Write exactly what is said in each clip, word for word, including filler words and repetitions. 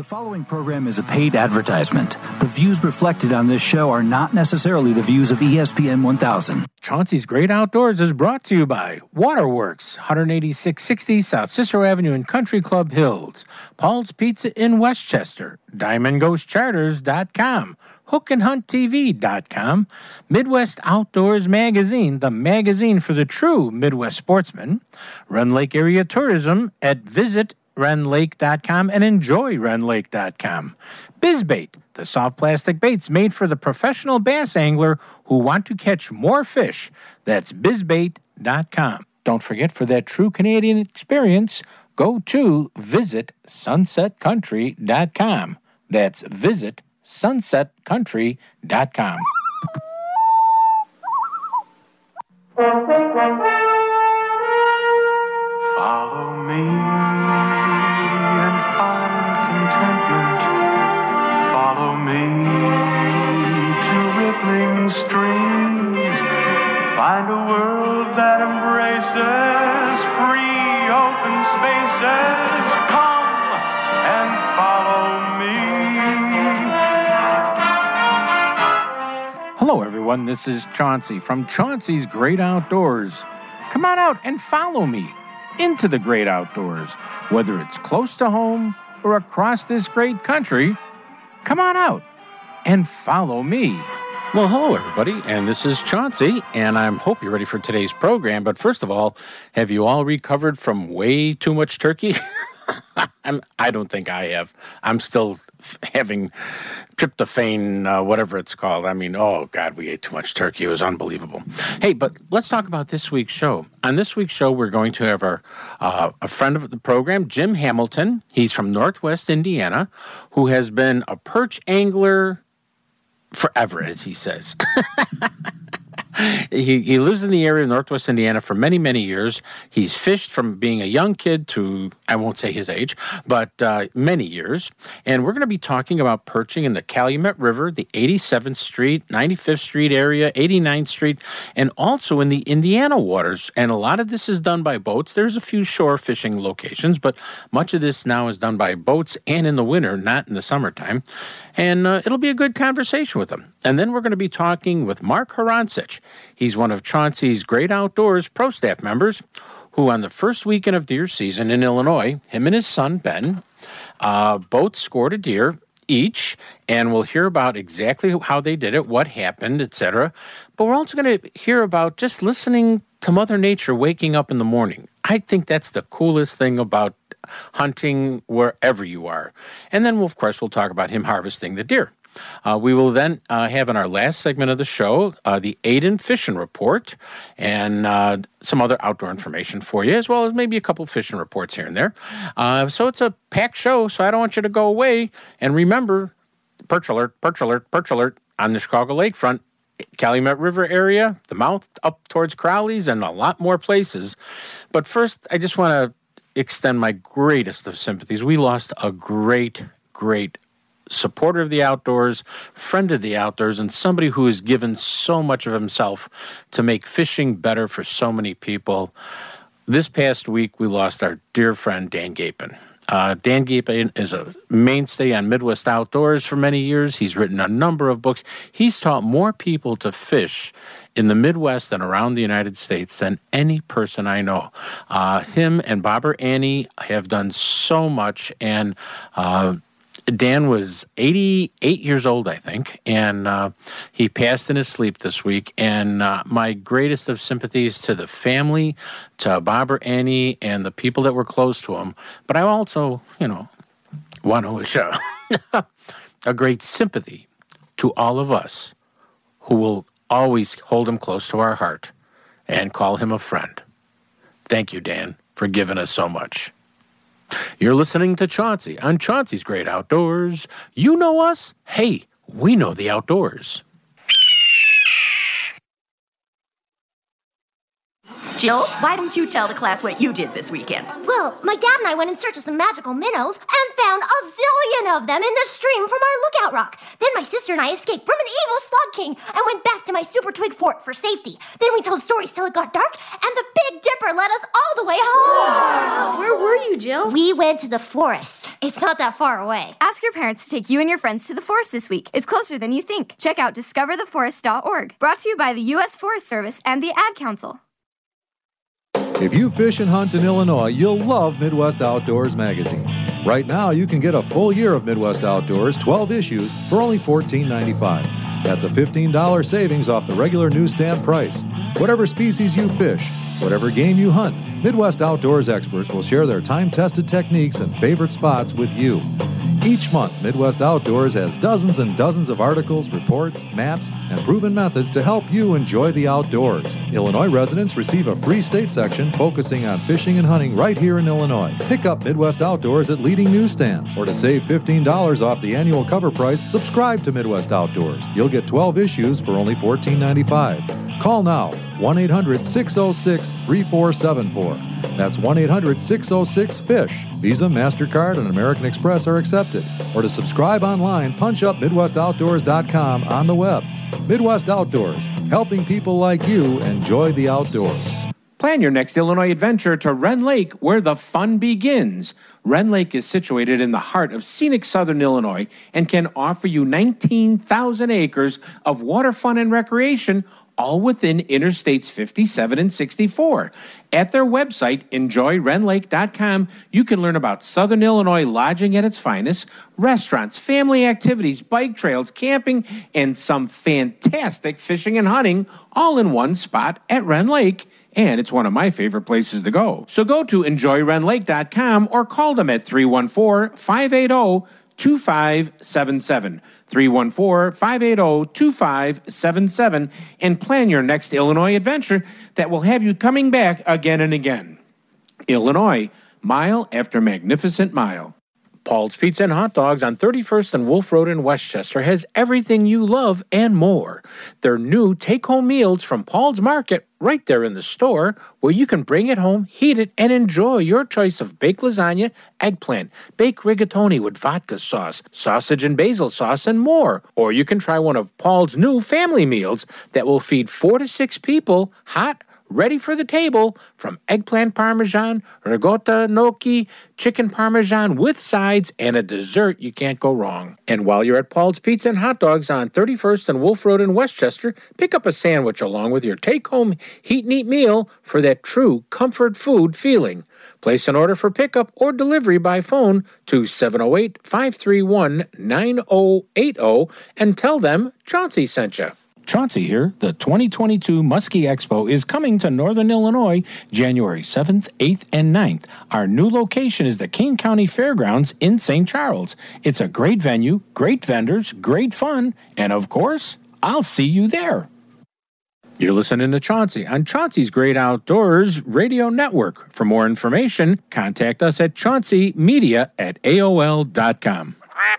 The following program is a paid advertisement. The views reflected on this show are not necessarily the views of E S P N one thousand. Chauncey's Great Outdoors is brought to you by Waterworks, one eighty-six sixty South Cicero Avenue in Country Club Hills, Paul's Pizza in Westchester, Diamond Ghost Charters dot com, Hook and Hunt T V dot com, Midwest Outdoors Magazine, the magazine for the true Midwest sportsman, Rend Lake Area Tourism at Visit Rend Lake dot com and Enjoy Rend Lake dot com. BizBait, the soft plastic baits made for the professional bass angler who want to catch more fish. That's Biz Bait dot com. Don't forget, for that true Canadian experience, go to Visit Sunset Country dot com. That's Visit Sunset Country dot com. Follow me and find contentment. Follow me to rippling streams. Find a world that embraces free open spaces. Come and follow me. Hello, everyone. This is Chauncey from Chauncey's Great Outdoors. Come on out and follow me into the great outdoors, whether it's close to home or across this great country. Come on out and follow me. Well, hello, everybody, and this is Chauncey, and I hope you're ready for today's program. But first of all, have you all recovered from way too much turkey? I'm, I don't think I have. I'm still f- having tryptophan, uh, whatever it's called. I mean, oh, God, we ate too much turkey. It was unbelievable. Hey, but let's talk about this week's show. On this week's show, we're going to have our uh, a friend of the program, Jim Hamilton. He's from Northwest Indiana, who has been a perch angler forever, as he says. He he lives in the area of Northwest Indiana for many, many years. He's fished from being a young kid to, I won't say his age, but uh, many years. And we're going to be talking about perching in the Calumet River, the eighty-seventh Street, ninety-fifth Street area, eighty-ninth Street, and also in the Indiana waters. And a lot of this is done by boats. There's a few shore fishing locations, but much of this now is done by boats and in the winter, not in the summertime. And uh, it'll be a good conversation with him. And then we're going to be talking with Mark Harancic. He's one of Chauncey's Great Outdoors pro staff members who, on the first weekend of deer season in Illinois, him and his son, Ben, uh, both scored a deer each, and we'll hear about exactly how they did it, what happened, et cetera. But we're also going to hear about just listening to Mother Nature waking up in the morning. I think that's the coolest thing about hunting wherever you are. And then, we'll, of course, we'll talk about him harvesting the deer. Uh, we will then uh, have in our last segment of the show uh, the Aiden Fishing Report and uh, some other outdoor information for you, as well as maybe a couple fishing reports here and there. Uh, so it's a packed show, so I don't want you to go away. And remember, perch alert, perch alert, perch alert on the Chicago lakefront, Calumet River area, the mouth up towards Crowley's, and a lot more places. But first, I just want to extend my greatest of sympathies. We lost a great, great supporter of the outdoors, friend of the outdoors, and somebody who has given so much of himself to make fishing better for so many people. This past week, we lost our dear friend, Dan Gapin. Uh, Dan Gapin is a mainstay on Midwest Outdoors for many years. He's written a number of books. He's taught more people to fish in the Midwest and around the United States than any person I know. Uh, him and Bobber Annie have done so much, and uh, Dan was eighty-eight years old, I think, and uh, he passed in his sleep this week. And uh, my greatest of sympathies to the family, to Bobber Annie, and the people that were close to him. But I also, you know, want to show a great sympathy to all of us who will always hold him close to our heart and call him a friend. Thank you, Dan, for giving us so much. You're listening to Chauncey on Chauncey's Great Outdoors. You know us? Hey, we know the outdoors. Jill, why don't you tell the class what you did this weekend? Well, my dad and I went in search of some magical minnows and found a zillion of them in the stream from our lookout rock. Then my sister and I escaped from an evil slug king and went back to my super twig fort for safety. Then we told stories till it got dark, and the Big Dipper led us all the way home. Wow. Where were you, Jill? We went to the forest. It's not that far away. Ask your parents to take you and your friends to the forest this week. It's closer than you think. Check out discover the forest dot org. Brought to you by the U S Forest Service and the Ad Council. If you fish and hunt in Illinois, you'll love Midwest Outdoors magazine. Right now, you can get a full year of Midwest Outdoors, twelve issues, for only fourteen ninety-five. That's a fifteen dollars savings off the regular newsstand price. Whatever species you fish, whatever game you hunt, Midwest Outdoors experts will share their time-tested techniques and favorite spots with you. Each month, Midwest Outdoors has dozens and dozens of articles, reports, maps, and proven methods to help you enjoy the outdoors. Illinois residents receive a free state section focusing on fishing and hunting right here in Illinois. Pick up Midwest Outdoors at leading newsstands. Or to save fifteen dollars off the annual cover price, subscribe to Midwest Outdoors. You'll get twelve issues for only fourteen ninety-five. Call now, one eight hundred six oh six three four seven four. That's one eight hundred six oh six FISH. Visa, MasterCard, and American Express are accepted. Or to subscribe online, punch up Midwest Outdoors dot com on the web. Midwest Outdoors, helping people like you enjoy the outdoors. Plan your next Illinois adventure to Wren Lake, where the fun begins. Wren Lake is situated in the heart of scenic southern Illinois and can offer you nineteen thousand acres of water fun and recreation, all within Interstates fifty-seven and sixty-four. At their website, enjoy ren lake dot com, you can learn about Southern Illinois lodging at its finest, restaurants, family activities, bike trails, camping, and some fantastic fishing and hunting, all in one spot at Wren Lake. And it's one of my favorite places to go. So go to enjoy ren lake dot com or call them at three one four, five eight zero, two five seven seven. three one four, five eight zero, two five seven seven and plan your next Illinois adventure that will have you coming back again and again. Illinois, mile after magnificent mile. Paul's Pizza and Hot Dogs on thirty-first and Wolf Road in Westchester has everything you love and more. Their new take-home meals from Paul's Market right there in the store, where you can bring it home, heat it, and enjoy your choice of baked lasagna, eggplant, baked rigatoni with vodka sauce, sausage and basil sauce, and more. Or you can try one of Paul's new family meals that will feed four to six people, hot, ready for the table, from eggplant parmesan, ricotta gnocchi, chicken parmesan with sides, and a dessert you can't go wrong. And while you're at Paul's Pizza and Hot Dogs on thirty-first and Wolf Road in Westchester, pick up a sandwich along with your take-home heat and eat meal for that true comfort food feeling. Place an order for pickup or delivery by phone to seven oh eight, five three one, nine oh eight oh and tell them Chauncey sent you. Chauncey here. The twenty twenty-two Muskie Expo is coming to Northern Illinois January seventh, eighth, and ninth. Our new location is the King County Fairgrounds in Saint Charles. It's a great venue, great vendors, great fun, and of course, I'll see you there. You're listening to Chauncey on Chauncey's Great Outdoors Radio Network. For more information, contact us at chauncey media at A O L dot com.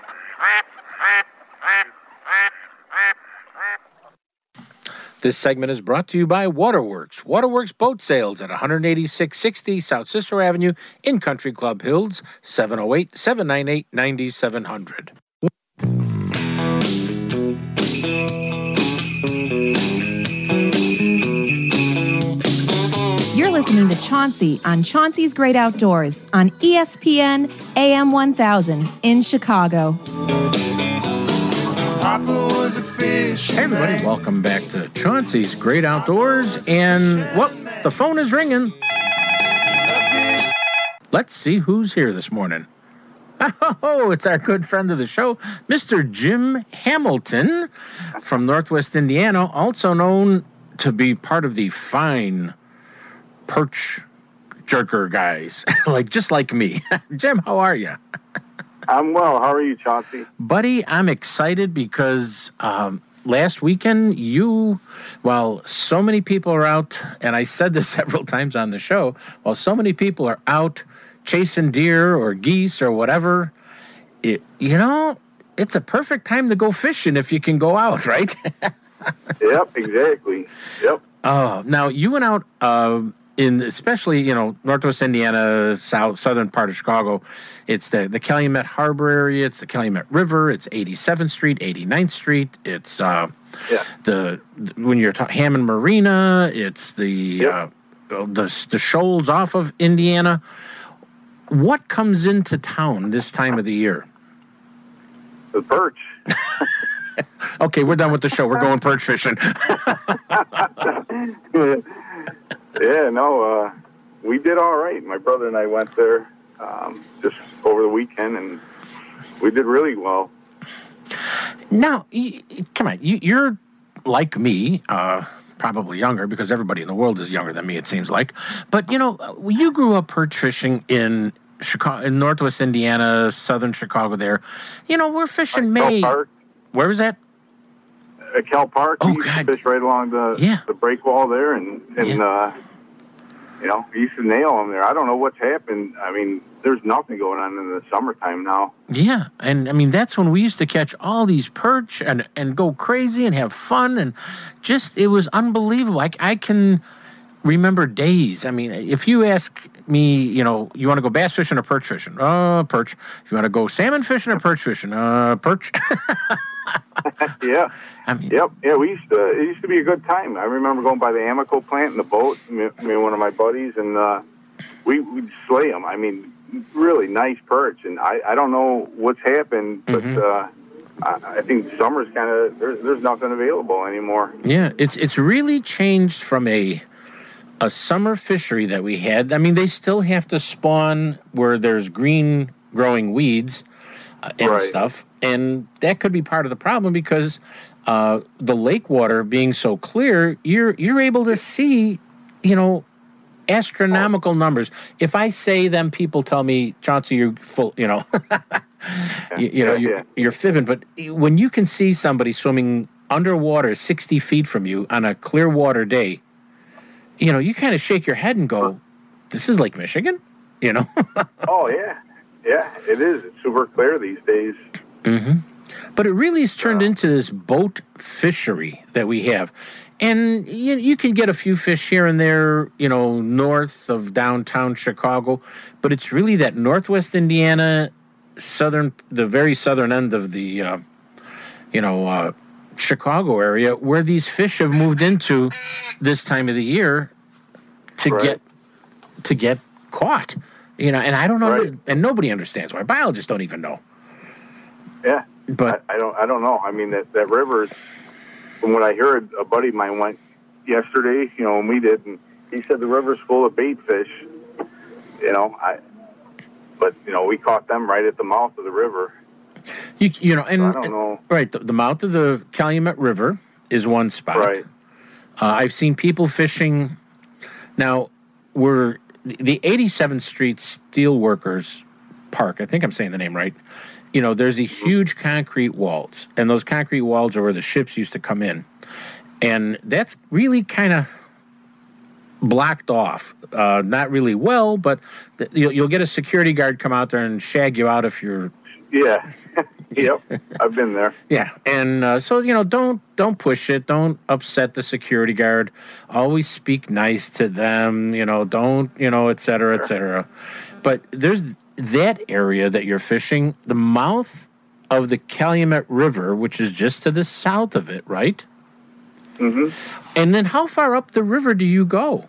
This segment is brought to you by Waterworks. Waterworks Boat Sales at one eighty-six sixty South Cicero Avenue in Country Club Hills, seven oh eight, seven nine eight, nine seven hundred. You're listening to Chauncey on Chauncey's Great Outdoors on E S P N A M one thousand in Chicago. Hey everybody, welcome back to Chauncey's Great Outdoors, and well, the phone is ringing. Let's see who's here this morning. Oh, it's our good friend of the show, Mister Jim Hamilton from Northwest Indiana, also known to be part of the fine perch jerker guys, like just like me. Jim, how are you? I'm well. How are you, Chauncey? Buddy, I'm excited because um, last weekend you, while so many people are out, and I said this several times on the show, while so many people are out chasing deer or geese or whatever, it, you know, it's a perfect time to go fishing if you can go out, right? Yep, exactly. Yep. Oh, now you went out uh, in especially, you know, Northwest Indiana, south southern part of Chicago, it's the, the Calumet Harbor area, it's the Calumet River, it's eighty-seventh Street, eighty-ninth Street, it's uh, Yeah. the, the when you're talking Hammond Marina, it's the, Yep. uh, the the shoals off of Indiana. What comes into town this time of the year? The perch. Okay, we're done with the show. We're going perch fishing. Yeah, no, uh, we did all right. My brother and I went there um, just over the weekend, and we did really well. Now, y- come on, you, you're like me, uh, probably younger, because everybody in the world is younger than me, it seems like. But, you know, you grew up perch fishing in Chicago, in Northwest Indiana, southern Chicago there. You know, we're fishing Cal May. Park. Where was that? At Cal Park, Oh, we used God. to fish right along the Yeah. the break wall there, and, and Yeah. uh, you know, we used to nail them there. I don't know what's happened. I mean, there's nothing going on in the summertime now. Yeah, and I mean that's when we used to catch all these perch and and go crazy and have fun, and just it was unbelievable. I, I can remember days. I mean, if you ask me, you know, you want to go bass fishing or perch fishing? Uh, perch. If you want to go salmon fishing or perch fishing? Uh, perch. Yeah. I mean, Yep. Yeah, we used to. It used to be a good time. I remember going by the Amico plant in the boat. Me, me and one of my buddies, and uh, we we'd slay them. I mean, really nice perch. And I, I don't know what's happened, but Mhm. uh, I, I think summer's kind of there's there's nothing available anymore. yeah, it's it's really changed from a a summer fishery that we had. I mean, they still have to spawn where there's green growing weeds uh, and Right. stuff, and that could be part of the problem because uh, the lake water being so clear, you're you're able to see, you know, astronomical numbers. If I say them, people tell me, Chauncey, you're full, you know, you, you know, Yeah, you're, yeah. you're fibbing. But when you can see somebody swimming underwater sixty feet from you on a clear water day, you know, you kind of shake your head and go, this is Lake Michigan, you know? Oh yeah, yeah, it is. It's super clear these days. Mm-hmm. But it really has turned into this boat fishery that we have. And you, you can get a few fish here and there, you know, north of downtown Chicago. But it's really that Northwest Indiana, southern, the very southern end of the, uh, you know, uh, Chicago area where these fish have moved into this time of the year to Right. get to get caught. You know, and I don't know, Right. and nobody understands why. Biologists don't even know. Yeah, But I, I don't. I don't know. I mean, that that river, from what I heard, a buddy of mine went yesterday. You know, and we did, and he said the river's full of bait fish. You know, I. But you know, we caught them right at the mouth of the river. You, you know, and So I don't know. right, the, the mouth of the Calumet River is one spot. Right. Uh, I've seen people fishing. Now, we're the eighty-seventh Street Steelworkers Park. I think I'm saying the name right. You know, there's these huge concrete walls, and those concrete walls are where the ships used to come in, and that's really kind of blocked off. Uh, not really well, but th- you'll, you'll get a security guard come out there and shag you out if you're. Yeah. Yep. I've been there. Yeah, and uh, so you know, don't don't push it. Don't upset the security guard. Always speak nice to them. You know, don't you know, et cetera, et cetera. But there's that area that you're fishing, the mouth of the Calumet River, which is just to the south of it, right? Mm-hmm. And then, how far up the river do you go?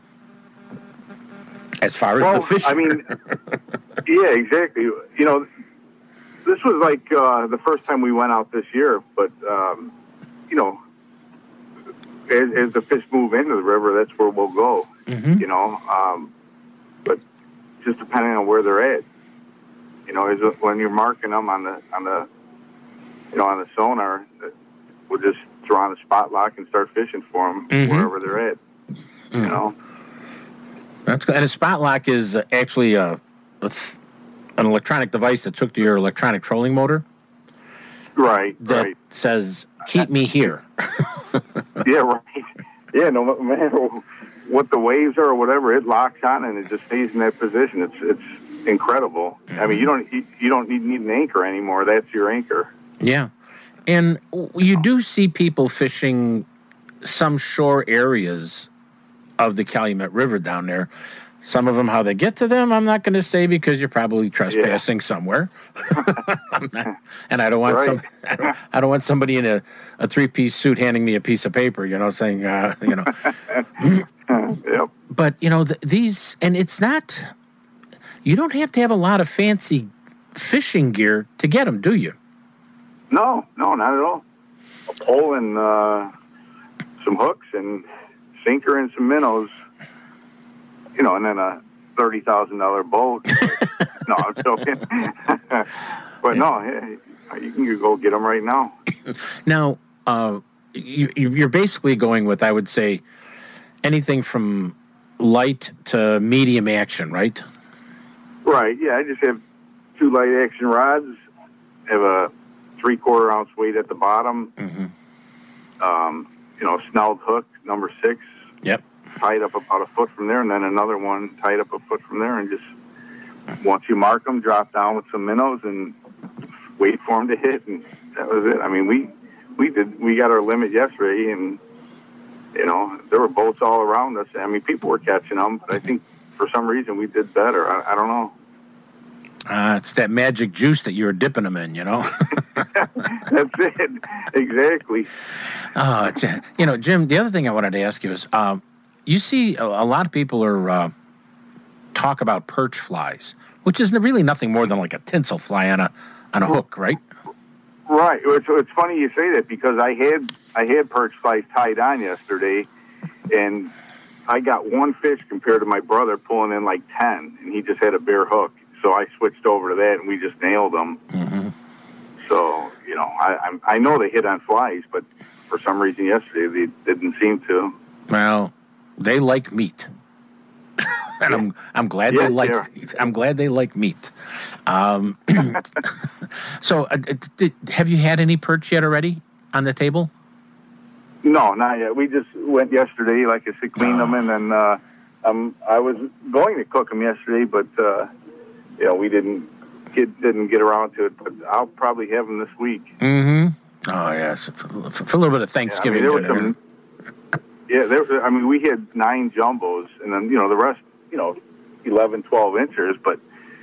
As far as Well, the fish. I mean, yeah, exactly. You know, this was like uh, the first time we went out this year, but um, you know, as, as the fish move into the river, that's where we'll go. Mhm. You know, um, but just depending on where they're at. You know, is it, when you're marking them on the on the you know on the sonar, we'll just throw on a spot lock and start fishing for them Mhm. wherever they're at. You Mhm. know. That's good. And a spot lock is uh, actually a, a th- an electronic device that's hooked to your electronic trolling motor Right. that right. says, keep me here. Yeah, right. Yeah, no matter what the waves are or whatever, it locks on and it just stays in that position. It's it's incredible. I mean, you don't you, you don't need, need an anchor anymore. That's your anchor. Yeah. And w- you do see people fishing some shore areas of the Calumet River down there. Some of them, how they get to them, I'm not going to say because you're probably trespassing yeah. somewhere. not, and I don't want right. some. I don't, I don't want somebody in a, a three piece suit handing me a piece of paper. You know, saying, uh, you know. Yep. But you know th- these, and it's not. You don't have to have a lot of fancy fishing gear to get them, do you? No, no, not at all. A pole and uh, some hooks and sinker and some minnows. You know, and then a thirty thousand dollar boat. No, I'm joking. But no, you can go get them right now. Now, uh, you, you're basically going with, I would say, anything from light to medium action, right? Right. Yeah, I just have two light action rods. Have a three quarter ounce weight at the bottom. Mm-hmm. Um, you know, snelled hook number six. Yep. Tied up about a foot from there, and then another one tied up a foot from there, and just once you mark them, drop down with some minnows and wait for them to hit, and that was it. I mean, we we did we got our limit yesterday, and you know there were boats all around us. I mean, people were catching them, but I think for some reason we did better. I, I don't know. Uh, it's that magic juice that you were dipping them in, you know. That's it, exactly. Uh, you know, Jim. The other thing I wanted to ask you is. Uh, You see, a, a lot of people are uh, talk about perch flies, which is really nothing more than like a tinsel fly on a on a hook, right? Right. It's, it's funny you say that because I had I had perch flies tied on yesterday, and I got one fish compared to my brother pulling in like ten, and he just had a bare hook. So I switched over to that, and we just nailed them. Mm-hmm. So you know, I I'm, I know they hit on flies, but for some reason yesterday they didn't seem to. Well. They like meat, and I'm I'm glad yeah, they like yeah. I'm glad they like meat. Um, so, uh, did, have you had any perch yet already on the table? No, not yet. We just went yesterday, like I said, cleaned oh. them, and then uh, um, I was going to cook them yesterday, but uh, you know we didn't get didn't get around to it. But I'll probably have them this week. Mm-hmm. Oh yes, for, for a little bit of Thanksgiving. Yeah, I mean, there was some, Yeah, there, I mean, we had nine jumbos, and then, you know, the rest, you know, eleven, twelve inchers, but,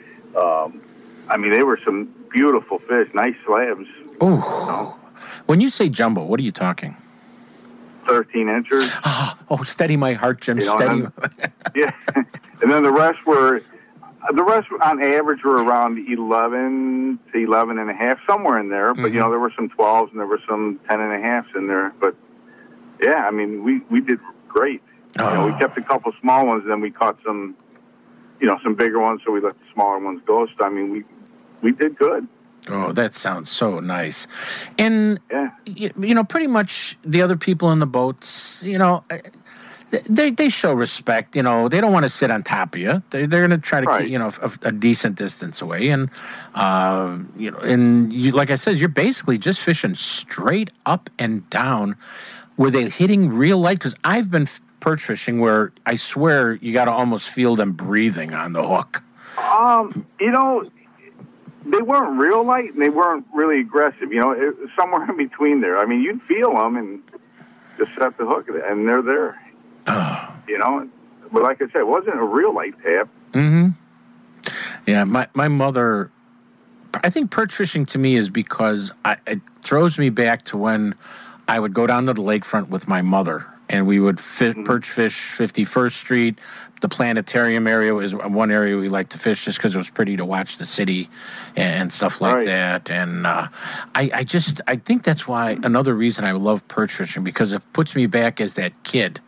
um, I mean, they were some beautiful fish, nice slabs. Oh, you know. When you say jumbo, what are you talking? thirteen inchers. Oh, steady my heart, Jim, you know, steady. And then, yeah, and then the rest were, the rest on average were around eleven to eleven and a half, somewhere in there, but, mm-hmm. you know, there were some twelves and there were some ten and a halves in there, but, yeah, I mean, we, we did great. Oh. You know, we kept a couple small ones, and then we caught some, you know, some bigger ones, so we let the smaller ones go. So, I mean, we we did good. Oh, that sounds so nice. And, yeah. you, you know, pretty much the other people in the boats, you know, they they show respect. You know, they don't want to sit on top of you. They, they're going to try to right. keep, you know, a, a decent distance away. And, uh, you know, and you, like I said, you're basically just fishing straight up and down. Were they hitting real light? Because I've been perch fishing where I swear you got to almost feel them breathing on the hook. Um, you know, they weren't real light and they weren't really aggressive. You know, it, somewhere in between there. I mean, you'd feel them and just set the hook, and they're there. Oh. You know, but like I said, it wasn't a real light tap. Mm-hmm. Yeah, my my mother. I think perch fishing to me is because I, it throws me back to when I would go down to the lakefront with my mother, and we would fish, mm-hmm. perch fish fifty-first Street. The planetarium area is one area we like to fish just because it was pretty to watch the city and stuff like right. that. And uh, I, I just, I think that's why another reason I love perch fishing, because it puts me back as that kid.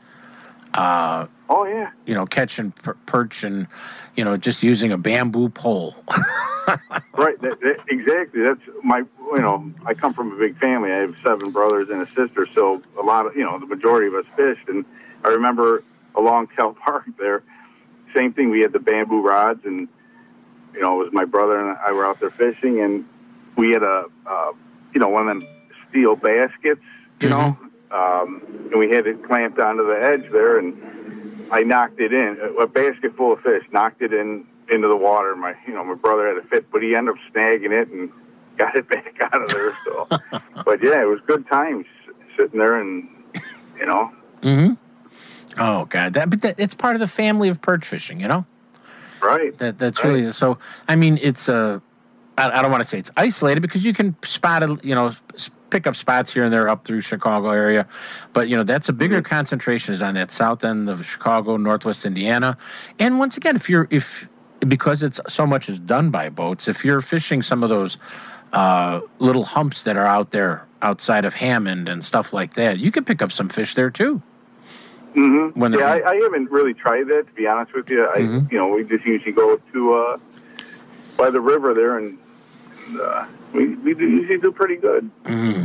Uh, oh, yeah. You know, catching per- perch and, you know, just using a bamboo pole. Right, that, that, exactly. That's my, you know, I come from a big family. I have seven brothers and a sister, so a lot of, you know, the majority of us fished. And I remember along Cal Park there, same thing. We had the bamboo rods, and, you know, it was my brother and I were out there fishing, and we had a, uh, you know, one of them steel baskets, you mm-hmm. know, um, and we had it clamped onto the edge there, and I knocked it in, a basket full of fish, knocked it in, into the water. My, you know, my brother had a fit, but he ended up snagging it and got it back out of there. So, but yeah, it was good times sitting there, and you know. Mm-hmm. Oh God, that but that, it's part of the family of perch fishing, you know. Right. That that's right. really so. I mean, it's a. Uh, I, I don't want to say it's isolated because you can spot it, you know, pick up spots here and there up through Chicago area, but you know that's a bigger mm-hmm. concentration is on that south end of Chicago, Northwest Indiana, and once again, if you're if because it's so much is done by boats, if you're fishing some of those uh, little humps that are out there outside of Hammond and stuff like that, you can pick up some fish there too. Mm-hmm. When yeah, I, I haven't really tried that, to be honest with you. I, mm-hmm. you know, we just usually go to uh, by the river there, and, and uh, we we do usually do pretty good. Mm.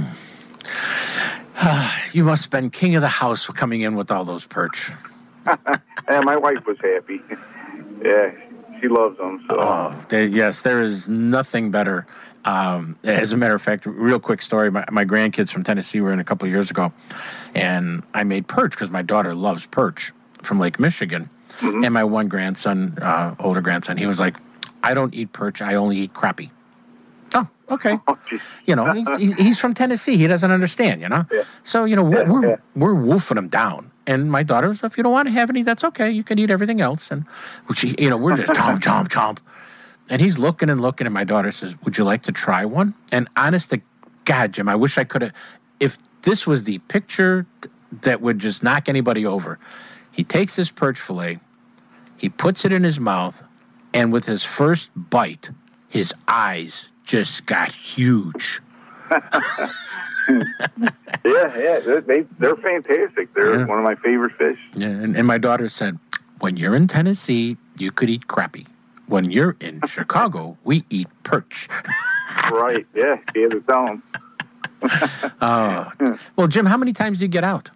You must have been king of the house for coming in with all those perch. And my wife was happy. Yeah, she loves them. So. Oh, they, yes, there is nothing better. Um, as a matter of fact, real quick story, my, my grandkids from Tennessee were in a couple of years ago, and I made perch because my daughter loves perch from Lake Michigan. Mm-hmm. And my one grandson, uh, older grandson, he was like, I don't eat perch, I only eat crappie. Oh, okay. Oh, you know, he, he's from Tennessee. He doesn't understand, you know? Yeah. So, you know, we're, yeah, we're, yeah. we're wolfing him down. And my daughter was, if you don't want to have any, that's okay. You can eat everything else. And, which, you know, we're just chomp, chomp, chomp. And he's looking and looking, and my daughter says, would you like to try one? And honest to God, Jim, I wish I could have, if this was the picture that would just knock anybody over. He takes this perch fillet, he puts it in his mouth, and with his first bite, his eyes just got huge. yeah, yeah, they, they're fantastic. They're yeah. one of my favorite fish. Yeah, and, and my daughter said, when you're in Tennessee, you could eat crappie. When you're in Chicago, we eat perch. Right, yeah, yeah, to tell them. uh, well, Jim, how many times do you get out?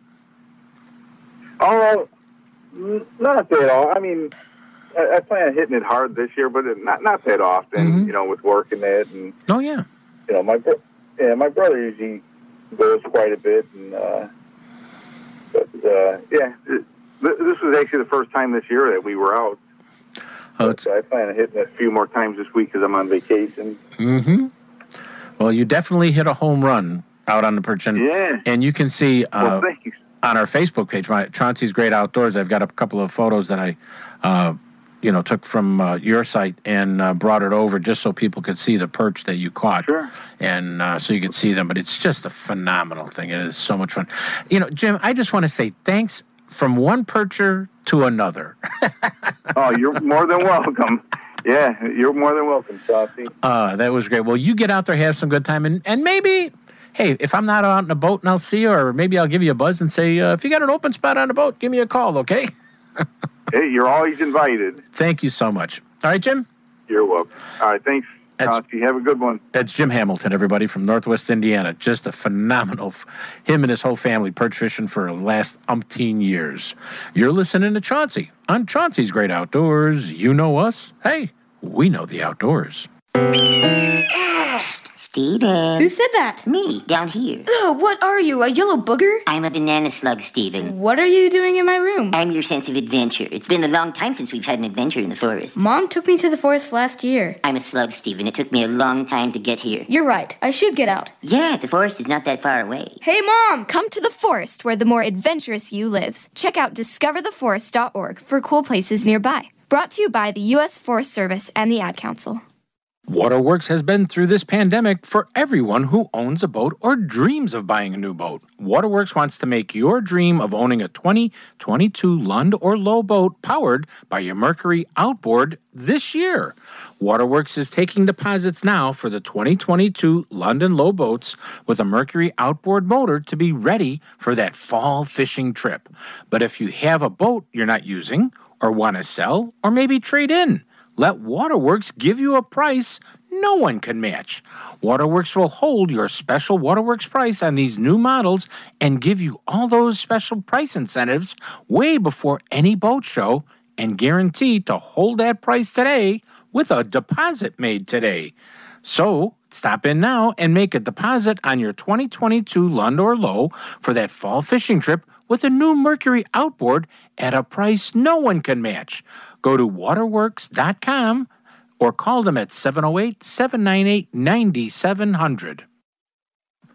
Oh, not that all. I mean, I, I plan on hitting it hard this year, but not not that often. Mm-hmm. You know, with work and that, and oh yeah, you know, my yeah, my brother usually goes quite a bit, and uh, but uh, yeah, it, this was actually the first time this year that we were out. Oh, it's, I plan on hitting it a few more times this week because I'm on vacation. Mm-hmm. Well, you definitely hit a home run out on the perch, and yeah, and you can see. Uh, well, thank you. On our Facebook page, my Chauncey's Great Outdoors, I've got a couple of photos that I, uh, you know, took from uh, your site and uh, brought it over just so people could see the perch that you caught. Sure. And uh, so you could see them. But it's just a phenomenal thing. It is so much fun. You know, Jim, I just want to say thanks from one percher to another. Oh, you're more than welcome. Yeah, you're more than welcome, Chauncey. Uh, that was great. Well, you get out there, have some good time, and, and maybe... Hey, if I'm not out in a boat and I'll see you, or maybe I'll give you a buzz and say, uh, if you got an open spot on the boat, give me a call, okay? Hey, you're always invited. Thank you so much. All right, Jim? You're welcome. All right, thanks, Chauncey. Have a good one. That's Jim Hamilton, everybody, from Northwest Indiana. Just a phenomenal, him and his whole family perch fishing for the last umpteen years. You're listening to Chauncey on Chauncey's Great Outdoors. You know us. Hey, we know the outdoors. Steven. Who said that? Me, down here. Oh, what are you, a yellow booger? I'm a banana slug, Steven. What are you doing in my room? I'm your sense of adventure. It's been a long time since we've had an adventure in the forest. Mom took me to the forest last year. I'm a slug, Steven. It took me a long time to get here. You're right. I should get out. Yeah, the forest is not that far away. Hey, Mom! Come to the forest where the more adventurous you lives. Check out discover the forest dot org for cool places nearby. Brought to you by the U S Forest Service and the Ad Council. Waterworks has been through this pandemic for everyone who owns a boat or dreams of buying a new boat. Waterworks wants to make your dream of owning a twenty twenty-two Lund or Lowe boat powered by your Mercury outboard this year. Waterworks is taking deposits now for the twenty twenty-two Lund and Lowe boats with a Mercury outboard motor to be ready for that fall fishing trip. But if you have a boat you're not using or want to sell or maybe trade in, let Waterworks give you a price no one can match. Waterworks will hold your special Waterworks price on these new models and give you all those special price incentives way before any boat show and guarantee to hold that price today with a deposit made today. So stop in now and make a deposit on your twenty twenty-two Lund or Lowe for that fall fishing trip with a new Mercury outboard at a price no one can match. Go to waterworks dot com or call them at seven oh eight, seven nine eight, nine seven zero zero.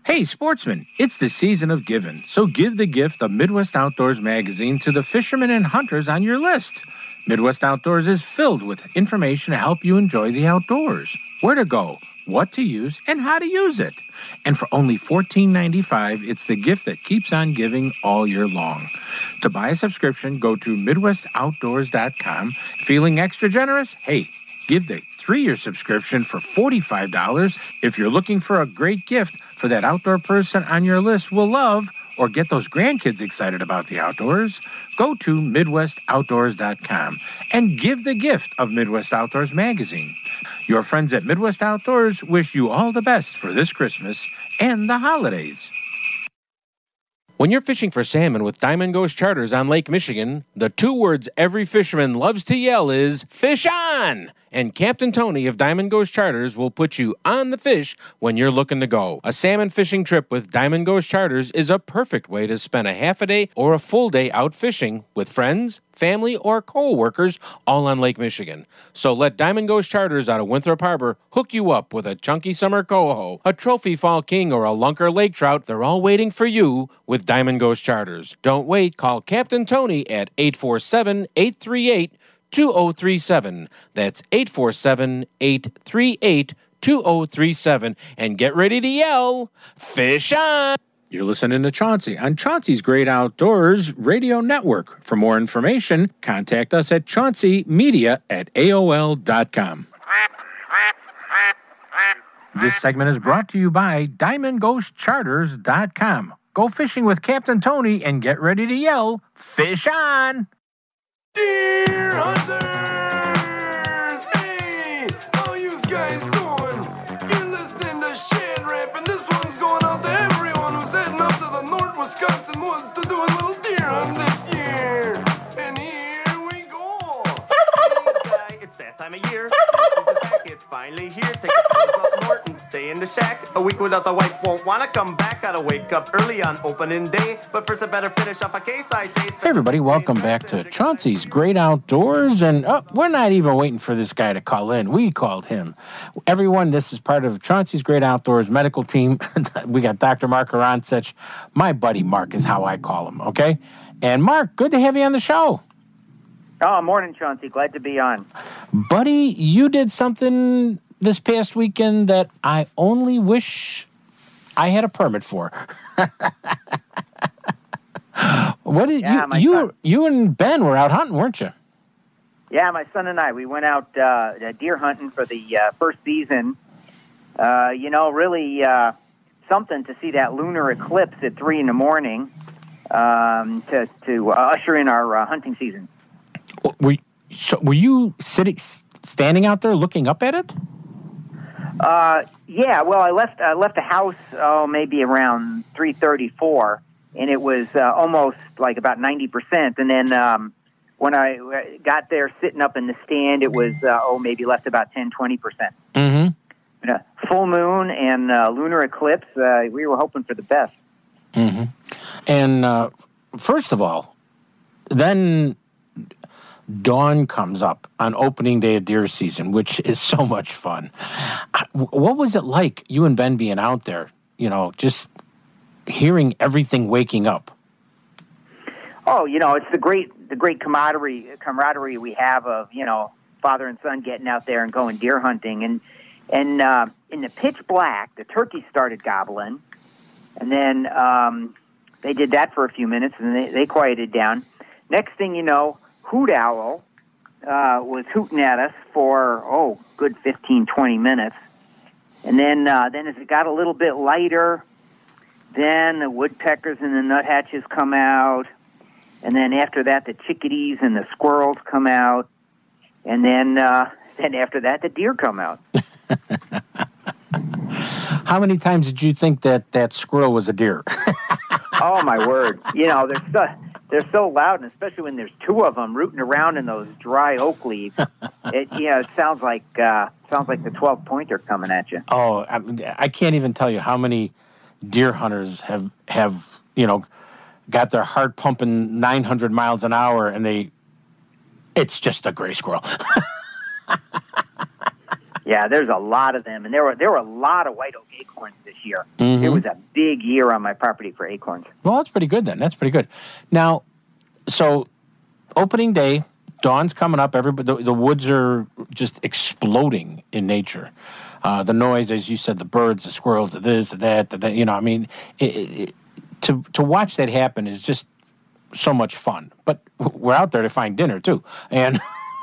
Hey, sportsmen, it's the season of giving, so give the gift of Midwest Outdoors magazine to the fishermen and hunters on your list. Midwest Outdoors is filled with information to help you enjoy the outdoors, where to go, what to use, and how to use it. And for only fourteen ninety-five, it's the gift that keeps on giving all year long. To buy a subscription, go to Midwest Outdoors dot com. Feeling extra generous? Hey, give the three-year subscription for forty-five dollars. If you're looking for a great gift for that outdoor person on your list will love, or get those grandkids excited about the outdoors, go to Midwest Outdoors dot com and give the gift of Midwest Outdoors magazine. Your friends at Midwest Outdoors wish you all the best for this Christmas and the holidays. When you're fishing for salmon with Diamond Ghost Charters on Lake Michigan, the two words every fisherman loves to yell is, "Fish on!" And Captain Tony of Diamond Ghost Charters will put you on the fish when you're looking to go. A salmon fishing trip with Diamond Ghost Charters is a perfect way to spend a half a day or a full day out fishing with friends, family, or co-workers all on Lake Michigan. So let Diamond Ghost Charters out of Winthrop Harbor hook you up with a chunky summer coho, a trophy fall king, or a lunker lake trout. They're all waiting for you with Diamond Ghost Charters. Don't wait. Call Captain Tony at eight four seven, eight three eight, two oh three seven. That's eight four seven, eight three eight, two oh three seven. And get ready to yell, "Fish on!" You're listening to Chauncey on Chauncey's Great Outdoors Radio Network. For more information, contact us at chaunceymedia at A O L dot com. This segment is brought to you by Diamond Ghost Charters dot com. Go fishing with Captain Tony and get ready to yell, "Fish on!" Deer hunters! Hey, how you guys doing? You're listening to Shed Rap, and this one's going out to everyone who's heading up to the North Wisconsin woods to do a little deer hunt this year. And here we go. Hey, it's that time of year. It's finally here. Take the clothes up north and stay in the shack. A week without the wife won't wanna come back. Gotta wake up early on opening day. But first I better finish off a case, I say. Hey everybody, welcome back to Chauncey's Great Outdoors. And oh, we're not even waiting for this guy to call in. We called him. Everyone, this is part of Chauncey's Great Outdoors medical team. We got Doctor Mark Arancich. My buddy Mark is how I call him, okay? And Mark, good to have you on the show. Oh, morning, Chauncey. Glad to be on. Buddy, you did something this past weekend that I only wish I had a permit for. What did yeah, you you, son. you and Ben were out hunting, weren't you? Yeah, my son and I, we went out uh, deer hunting for the uh, first season. Uh, you know, really uh, something to see that lunar eclipse at three in the morning um, to to usher in our uh, hunting season. Were so were you sitting, standing out there looking up at it? Uh, yeah. Well, I left I left the house oh maybe around three thirty four, and it was uh, almost like about ninety percent. And then um, when I got there, sitting up in the stand, it was uh, oh maybe left about ten twenty percent. Mm-hmm. You know, full moon and uh, lunar eclipse. Uh, we were hoping for the best. Mm-hmm. And uh, first of all, then dawn comes up on opening day of deer season, which is so much fun. What was it like, you and Ben being out there, you know, just hearing everything waking up? Oh, you know, it's the great the great camaraderie camaraderie we have of, you know, father and son getting out there and going deer hunting. And, and uh, in the pitch black, the turkeys started gobbling. And then um, they did that for a few minutes, and they, they quieted down. Next thing you know, Hoot Owl uh, was hooting at us for, oh, good fifteen, twenty minutes. And then uh, then as it got a little bit lighter, then the woodpeckers and the nuthatches come out. And then after that, the chickadees and the squirrels come out. And then, uh, then after that, the deer come out. How many times did you think that that squirrel was a deer? Oh, my word. You know, they're so, they're so loud, and especially when there's two of them rooting around in those dry oak leaves. It, you know, it sounds like uh, sounds like the twelve-pointer coming at you. Oh, I, I can't even tell you how many deer hunters have, have, you know, got their heart pumping nine hundred miles an hour, and they, it's just a gray squirrel. Yeah, there's a lot of them, and there were there were a lot of white oak acorns this year. Mhm. It was a big year on my property for acorns. Well, that's pretty good then. That's pretty good. Now, so opening day, dawn's coming up. Everybody, the, the woods are just exploding in nature. Uh, the noise, as you said, the birds, the squirrels, the this, the that, the that. You know, I mean, it, it, to to watch that happen is just so much fun. But we're out there to find dinner too, and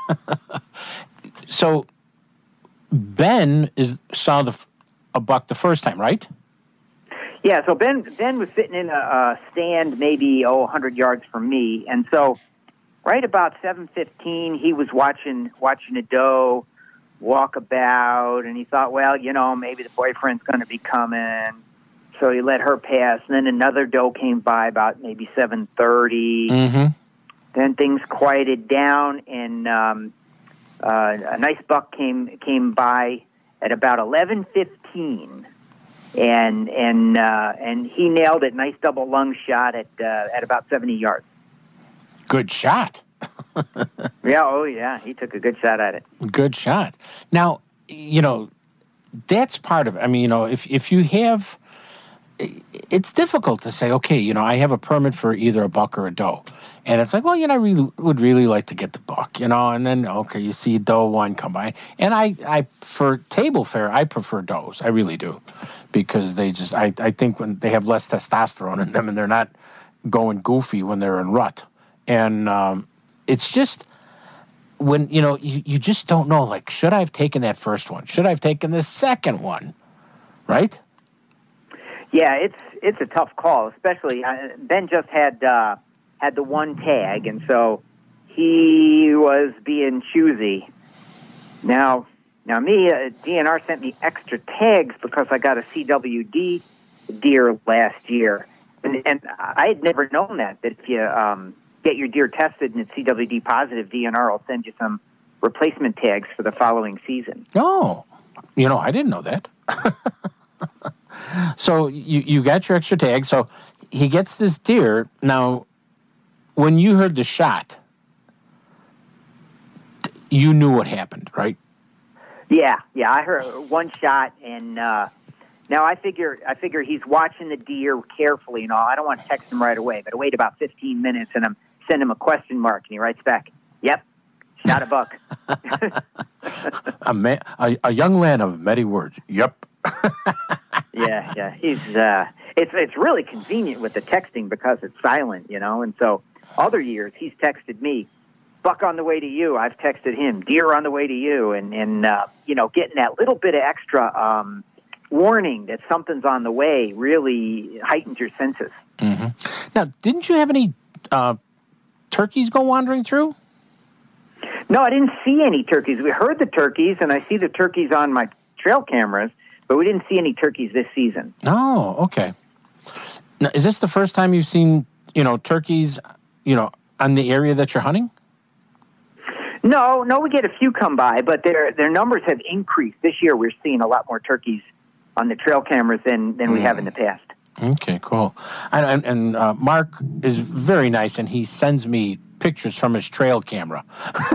so Ben is saw the a buck the first time, right? Yeah, so Ben Ben was sitting in a, a stand maybe, oh, one hundred yards from me. And so right about seven fifteen, he was watching watching a doe walk about, and he thought, well, you know, maybe the boyfriend's going to be coming. So he let her pass. And then another doe came by about maybe seven thirty. Mm-hmm. Then things quieted down, and um, uh, a nice buck came came by at about eleven fifteen. And and uh, and he nailed it. Nice double lung shot at uh, at about seventy yards. Good shot. Yeah. Oh, yeah. He took a good shot at it. Good shot. Now, you know, that's part of it. I mean, you know, if if you have, it's difficult to say, okay, you know, I have a permit for either a buck or a doe, and it's like, well, you know, I really would really like to get the buck, you know, and then okay, you see doe one come by, and I I for table fare, I prefer does. I really do. Because they just, I, I think when they have less testosterone in them and they're not going goofy when they're in rut. And um, it's just, when, you know, you, you just don't know, like, should I have taken that first one? Should I have taken the second one? Right? Yeah, it's it's a tough call, especially, uh, Ben just had, uh, had the one tag, and so he was being choosy. Now, Now, me, uh, D N R sent me extra tags because I got a C W D deer last year. And, and I had never known that, that if you um, get your deer tested and it's C W D positive, D N R will send you some replacement tags for the following season. Oh, you know, I didn't know that. So you, you got your extra tag. So he gets this deer. Now, when you heard the shot, you knew what happened, right? Yeah, yeah, I heard one shot, and uh, now I figure I figure he's watching the deer carefully and all. I don't want to text him right away, but I wait about fifteen minutes, and I'm send him a question mark, and he writes back, "Yep, shot a buck." a, man, a a young lad of many words. Yep. yeah, yeah, he's uh, it's it's really convenient with the texting because it's silent, you know, and so other years he's texted me, buck on the way to you. I've texted him, deer on the way to you. And, and uh, you know, getting that little bit of extra um, warning that something's on the way really heightens your senses. Mm-hmm. Now, didn't you have any uh, turkeys go wandering through? No, I didn't see any turkeys. We heard the turkeys, and I see the turkeys on my trail cameras, but we didn't see any turkeys this season. Oh, okay. Now, is this the first time you've seen, you know, turkeys, you know, on the area that you're hunting? No, no, we get a few come by, but their their numbers have increased. This year we're seeing a lot more turkeys on the trail cameras than, than we have in the past. Okay, cool. And, and, and uh, Mark is very nice, and he sends me pictures from his trail camera.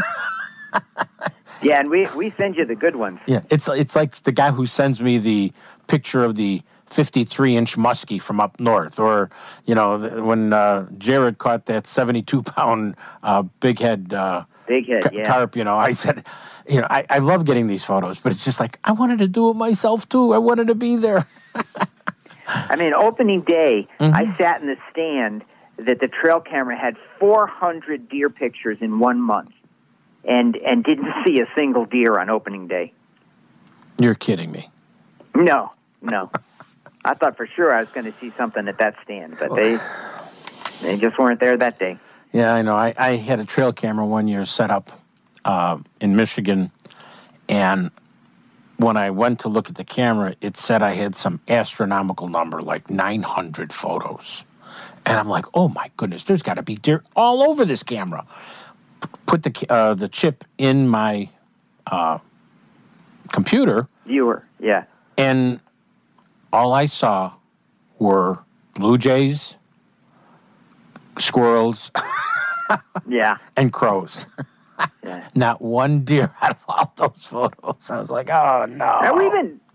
Yeah, and we, we send you the good ones. Yeah, it's it's like the guy who sends me the picture of the fifty-three inch muskie from up north, or, you know, the, when uh, Jared caught that seventy-two pound uh, big head uh, Big head, ca- yeah. carp, you know, I said, you know, I, I love getting these photos, but it's just like, I wanted to do it myself too. I wanted to be there. I mean, opening day, Mm-hmm. I sat in the stand that the trail camera had four hundred deer pictures in one month, and and didn't see a single deer on opening day. You're kidding me. No, no. I thought for sure I was going to see something at that stand, but they they just weren't there that day. Yeah, I know. I, I had a trail camera one year set up uh, in Michigan, and when I went to look at the camera, it said I had some astronomical number, like nine hundred photos. And I'm like, oh my goodness, there's got to be deer all over this camera. P- Put the uh, the chip in my uh, computer. Viewer, yeah. And all I saw were blue jays, squirrels, yeah, and crows. Yeah. Not one deer out of all those photos. I was like, oh no. Now, even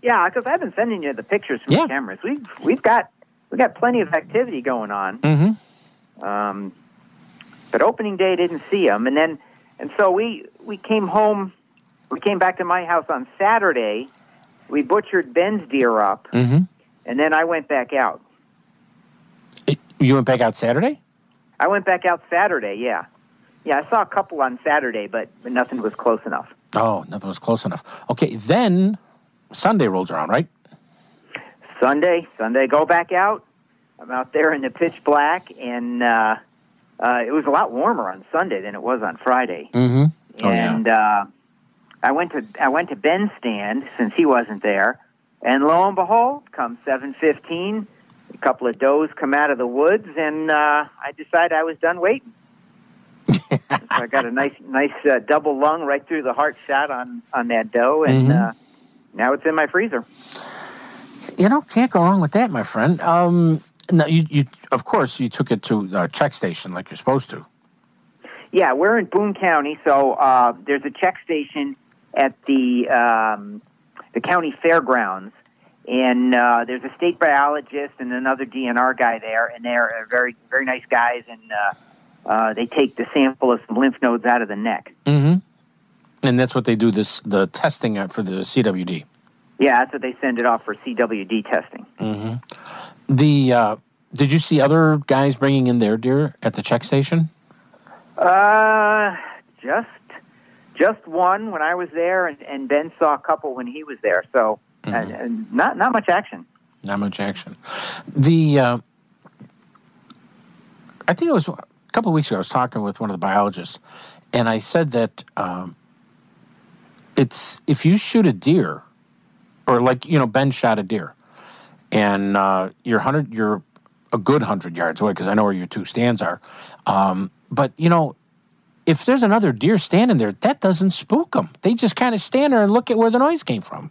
Yeah, because I've been sending you the pictures from Yeah. the cameras. We've we've got we got plenty of activity going on. Mm-hmm. Um, but opening day didn't see them, and then and so we we came home. We came back to my house on Saturday. We butchered Ben's deer up, Mm-hmm. and then I went back out. You went back out Saturday? I went back out Saturday. Yeah, yeah. I saw a couple on Saturday, but, but nothing was close enough. Oh, nothing was close enough. Okay, then Sunday rolls around, right? Sunday, Sunday, go back out. I'm out there in the pitch black, and uh, uh, it was a lot warmer on Sunday than it was on Friday. Mm-hmm. Oh, and yeah. uh, I went to I went to Ben's stand since he wasn't there, and lo and behold, come seven fifteen, a couple of does come out of the woods, and uh, I decided I was done waiting. So I got a nice nice uh, double lung right through the heart shot on on that doe, and Mhm. uh, now it's in my freezer. You know, can't go wrong with that, my friend. Um, no, you, you, of course, you took it to a check station like you're supposed to. Yeah, we're in Boone County, so uh, there's a check station at the um, the county fairgrounds, and uh, there's a state biologist and another D N R guy there, and they're uh, very very nice guys, and uh, uh, they take the sample of some lymph nodes out of the neck. Mm-hmm. And that's what they do this the testing at for the C W D. Yeah, that's what they send it off for C W D testing. Mm-hmm. The uh, did you see other guys bringing in their deer at the check station? Uh, just just one when I was there, and, and Ben saw a couple when he was there. So, Mm-hmm. and, and not not much action. Not much action. The uh, I think it was a couple of weeks ago. I was talking with one of the biologists, and I said that um, it's if you shoot a deer, or like you know Ben shot a deer, and uh, you're hundred, you're a good hundred yards away because I know where your two stands are. Um, but you know, if there's another deer standing there, that doesn't spook them. They just kind of stand there and look at where the noise came from.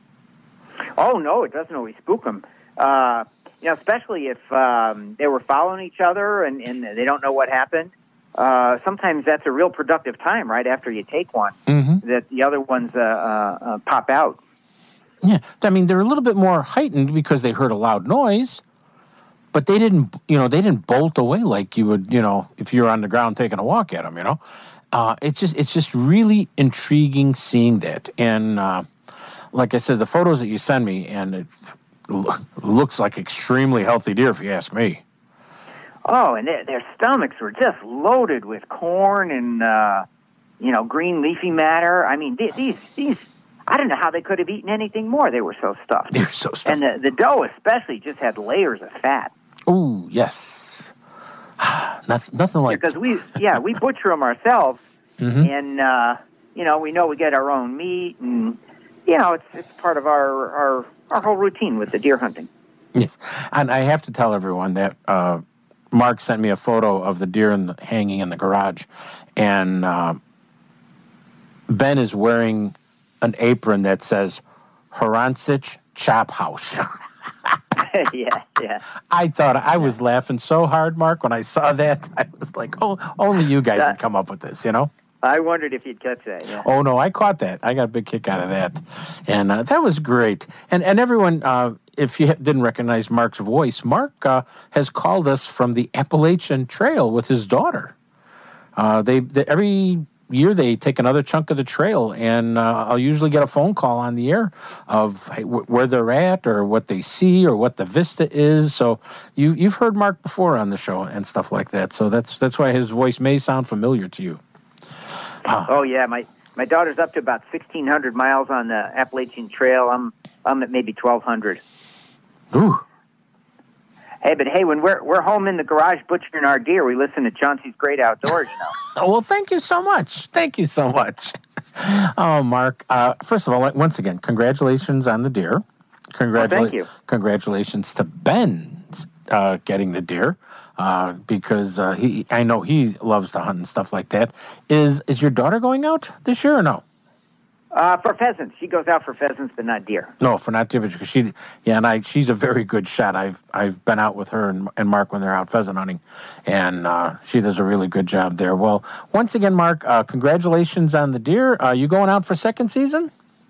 Oh no, it doesn't always spook them. Uh, you know, especially if um, they were following each other and, and they don't know what happened. Uh, sometimes that's a real productive time right after you take one. Mm-hmm. That the other ones uh, uh, uh, pop out. Yeah, I mean they're a little bit more heightened because they heard a loud noise, but they didn't, you know, they didn't bolt away like you would, you know, if you were on the ground taking a walk at them. You know, uh, it's just it's just really intriguing seeing that. And uh, like I said, the photos that you send me, and it lo- looks like extremely healthy deer, if you ask me. Oh, and their, their stomachs were just loaded with corn and uh, you know green leafy matter. I mean, th- these these. I don't know how they could have eaten anything more. They were so stuffed. They're so stuffed. And the, the dough especially just had layers of fat. Oh, yes. nothing, nothing like... Because we, yeah, we butcher them ourselves, Mhm. and, uh, you know, we know we get our own meat, and, you know, it's it's part of our, our, our whole routine with the deer hunting. Yes. And I have to tell everyone that uh, Mark sent me a photo of the deer in the, hanging in the garage, and uh, Ben is wearing an apron that says Haransich Chop House. yeah, yeah. I thought I was laughing so hard, Mark, when I saw that. I was like, oh, only you guys would come up with this, you know? I wondered if you'd catch that, yeah. Oh, no, I caught that. I got a big kick out of that. And uh, that was great. And and everyone, uh, if you didn't recognize Mark's voice, Mark uh, has called us from the Appalachian Trail with his daughter. Uh, they, they every year they take another chunk of the trail, and uh, I'll usually get a phone call on the air of hey, wh- where they're at or what they see or what the vista is. So you, you've heard Mark before on the show and stuff like that. So that's that's why his voice may sound familiar to you. Uh, Oh, yeah, my, my daughter's up to about sixteen hundred miles on the Appalachian Trail. I'm I'm at maybe twelve hundred. Ooh. Hey, but hey, when we're we're home in the garage butchering our deer, we listen to Chauncey's Great Outdoors, you know. Oh, well, thank you so much. Thank you so much. Oh, Mark, uh, first of all, once again, congratulations on the deer. Congratula- Well, thank you. Congratulations to Ben uh, getting the deer uh, because uh, he. I know he loves to hunt and stuff like that. Is is your daughter going out this year or no? Uh, for pheasants. She goes out for pheasants, but not deer. No, for not deer, because she, yeah, and I, she's a very good shot. I've, I've been out with her and, and Mark when they're out pheasant hunting, and uh, she does a really good job there. Well, once again, Mark, uh, congratulations on the deer. Uh, you going out for second season?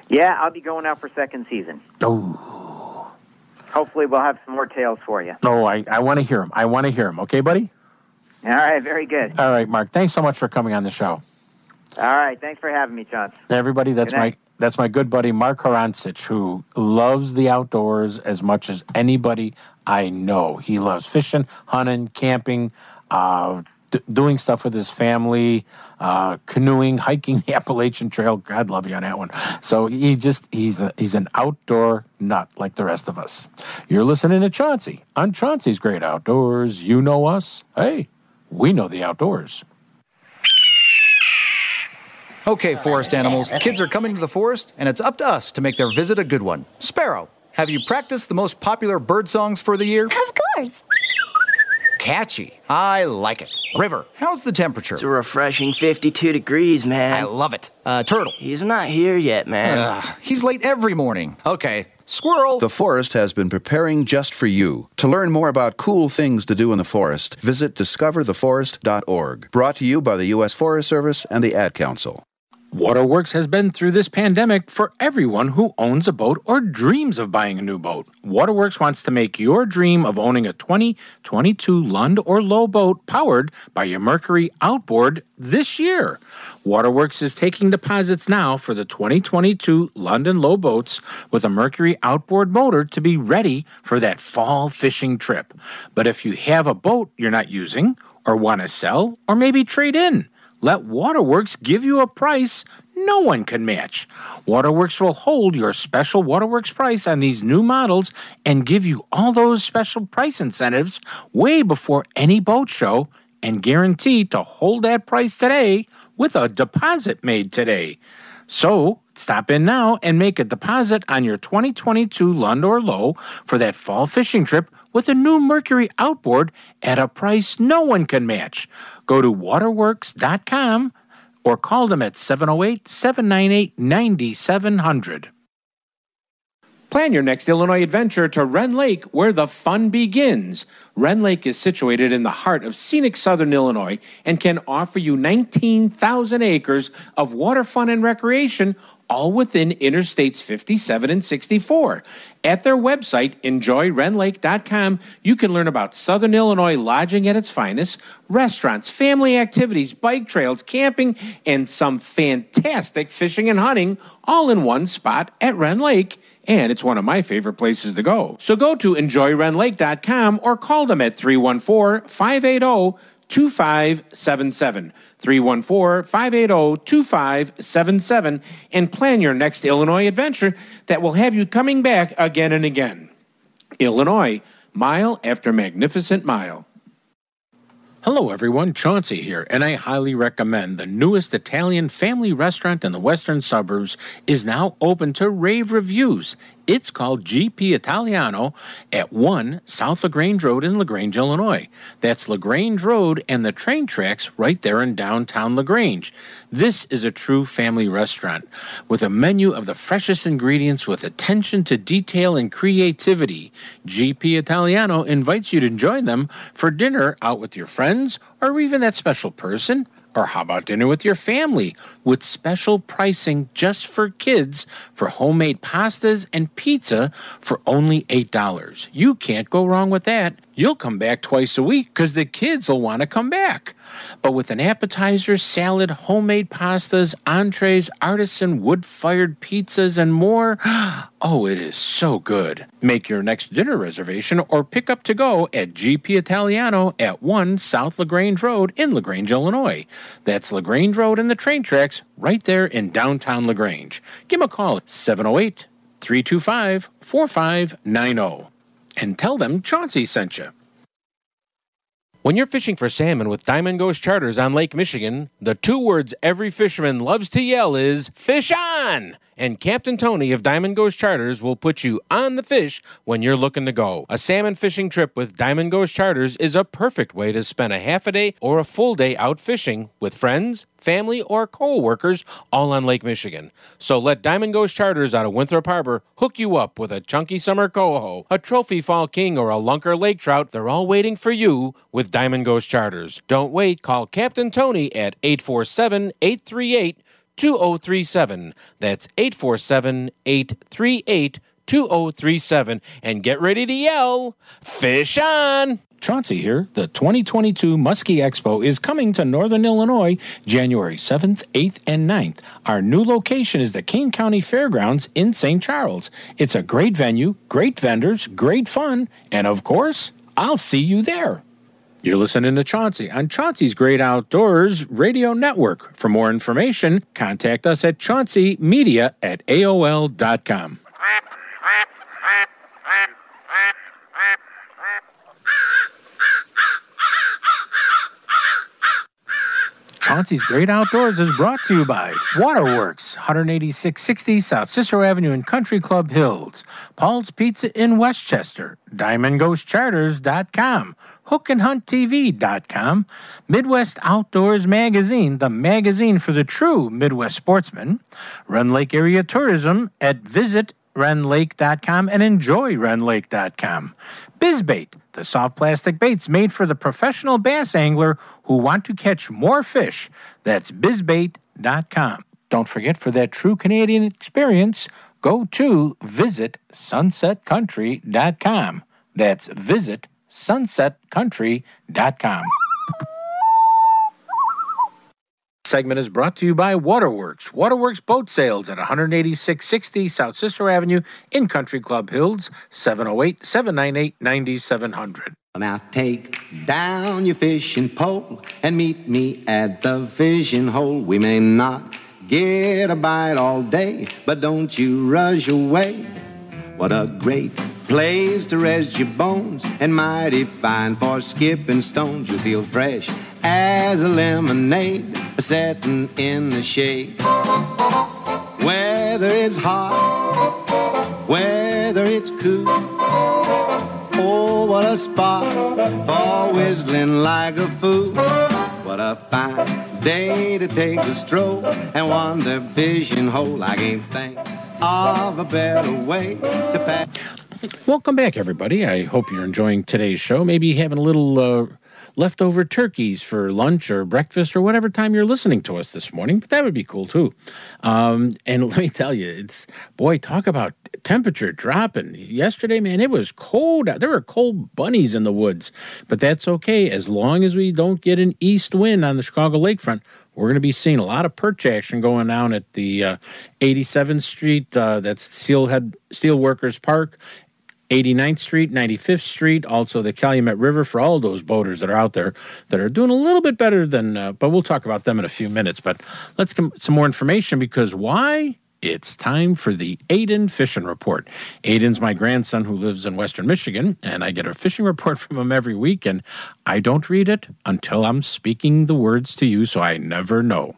Yeah, I'll be going out for second season. Oh. Hopefully we'll have some more tales for you. Oh, I, I want to hear them. I want to hear them. Okay, buddy? All right, very good. All right, Mark. Thanks so much for coming on the show. All right, thanks for having me, Chauncey. Everybody, that's Good my night. that's my good buddy Mark Harancic, who loves the outdoors as much as anybody I know. He loves fishing, hunting, camping, uh, d- doing stuff with his family, uh, canoeing, hiking the Appalachian Trail. God love you on that one. So he just he's a, he's an outdoor nut like the rest of us. You're listening to Chauncey on Chauncey's Great Outdoors. You know us. Hey, we know the outdoors. Okay, forest animals, kids are coming to the forest, and it's up to us to make their visit a good one. Sparrow, have you practiced the most popular bird songs for the year? Of course. Catchy. I like it. River, how's the temperature? It's a refreshing fifty-two degrees, man. I love it. Uh, Turtle. He's not here yet, man. Uh, he's late every morning. Okay. Squirrel. The forest has been preparing just for you. To learn more about cool things to do in the forest, visit discover the forest dot org. Brought to you by the U S Forest Service and the Ad Council. Waterworks has been through this pandemic for everyone who owns a boat or dreams of buying a new boat. Waterworks wants to make your dream of owning a twenty twenty-two Lund or Low boat powered by your Mercury outboard this year. Waterworks is taking deposits now for the twenty twenty-two Lund and Low boats with a Mercury outboard motor to be ready for that fall fishing trip. But if you have a boat you're not using or want to sell or maybe trade in, let Waterworks give you a price no one can match. Waterworks will hold your special Waterworks price on these new models and give you all those special price incentives way before any boat show and guarantee to hold that price today with a deposit made today. So stop in now and make a deposit on your twenty twenty-two Lund or Low for that fall fishing trip with a new Mercury outboard at a price no one can match. Go to waterworks dot com or call them at seven oh eight, seven nine eight, nine seven zero zero. Plan your next Illinois adventure to Wren Lake, where the fun begins. Wren Lake is situated in the heart of scenic southern Illinois and can offer you nineteen thousand acres of water fun and recreation, all within Interstates fifty-seven and sixty-four. At their website, enjoy ren lake dot com, you can learn about Southern Illinois lodging at its finest, restaurants, family activities, bike trails, camping, and some fantastic fishing and hunting, all in one spot at Wren Lake. And it's one of my favorite places to go. So go to enjoy ren lake dot com or call them at three one four, five eight zero, two five seven seven. three one four, five eight zero, two five seven seven and plan your next Illinois adventure that will have you coming back again and again. Illinois, mile after magnificent mile. Hello everyone, Chauncey here, and I highly recommend the newest Italian family restaurant in the western suburbs is now open to rave reviews. It's called G P Italiano at one South LaGrange Road in LaGrange, Illinois. That's LaGrange Road and the train tracks right there in downtown LaGrange. This is a true family restaurant with a menu of the freshest ingredients with attention to detail and creativity. G P Italiano invites you to join them for dinner out with your friends or even that special person. Or how about dinner with your family with special pricing just for kids for homemade pastas and pizza for only eight dollars. You can't go wrong with that. You'll come back twice a week because the kids will want to come back. But with an appetizer, salad, homemade pastas, entrees, artisan wood-fired pizzas, and more, oh, it is so good. Make your next dinner reservation or pick up to go at G P Italiano at one South LaGrange Road in LaGrange, Illinois. That's LaGrange Road and the train tracks right there in downtown LaGrange. Give them a call at seven oh eight, three two five, four five nine oh and tell them Chauncey sent you. When you're fishing for salmon with Diamond Ghost Charters on Lake Michigan, the two words every fisherman loves to yell is, "Fish on!" And Captain Tony of Diamond Ghost Charters will put you on the fish when you're looking to go. A salmon fishing trip with Diamond Ghost Charters is a perfect way to spend a half a day or a full day out fishing with friends, family, or co-workers all on Lake Michigan. So let Diamond Ghost Charters out of Winthrop Harbor hook you up with a chunky summer coho, a trophy fall king, or a lunker lake trout. They're all waiting for you with Diamond Ghost Charters. Don't wait. Call Captain Tony at eight four seven, eight three eight, two oh three seven. That's eight four seven, eight three eight, two oh three seven. And get ready to yell, fish on! Chauncey here. The twenty twenty-two Muskie Expo is coming to Northern Illinois January seventh, eighth, and ninth. Our new location is the King County Fairgrounds in Saint Charles. It's a great venue, great vendors, great fun, and of course, I'll see you there. You're listening to Chauncey on Chauncey's Great Outdoors Radio Network. For more information, contact us at chauncey media at A O L dot com. Chauncey's Great Outdoors is brought to you by Waterworks, one eighty-six sixty South Cicero Avenue in Country Club Hills, Paul's Pizza in Westchester, Diamond Ghost Charters dot com, hook and hunt T V dot com, Midwest Outdoors Magazine, the magazine for the true Midwest sportsman, Rend Lake Area Tourism at visit rend lake dot com and enjoy rend lake dot com, BizBait, the soft plastic baits made for the professional bass angler who want to catch more fish. That's biz bait dot com. Don't forget, for that true Canadian experience, go to visit sunset country dot com. That's visit sunset country dot com. Segment is brought to you by Waterworks. Waterworks Boat Sales at one eighty-six sixty South Cicero Avenue in Country Club Hills, seven oh eight, seven nine eight, nine seven hundred. Now take down your fishing pole and meet me at the fishing hole. We may not get a bite all day, but don't you rush away. What a great place to rest your bones, and mighty fine for skipping stones. You feel fresh as a lemonade, setting in the shade. Whether it's hot, whether it's cool, oh, what a spot for whistling like a fool. What a fine day to take a stroll and wander fishing hole. I can't think of a better way to pass. Welcome back, everybody. I hope you're enjoying today's show. Maybe having a little uh, leftover turkeys for lunch or breakfast or whatever time you're listening to us this morning. But that would be cool, too. Um, and let me tell you, it's, boy, talk about temperature dropping. Yesterday, man, it was cold. There were cold bunnies in the woods. But that's okay. As long as we don't get an east wind on the Chicago lakefront, we're going to be seeing a lot of perch action going down at the uh, eighty-seventh Street. Uh, that's Steelhead Steelworkers Park. eighty-ninth Street, ninety-fifth Street, also the Calumet River, for all those boaters that are out there that are doing a little bit better than, uh, but we'll talk about them in a few minutes. But let's get some more information, because why? It's time for the Aiden Fishing Report. Aiden's my grandson who lives in Western Michigan, and I get a fishing report from him every week, and I don't read it until I'm speaking the words to you, so I never know.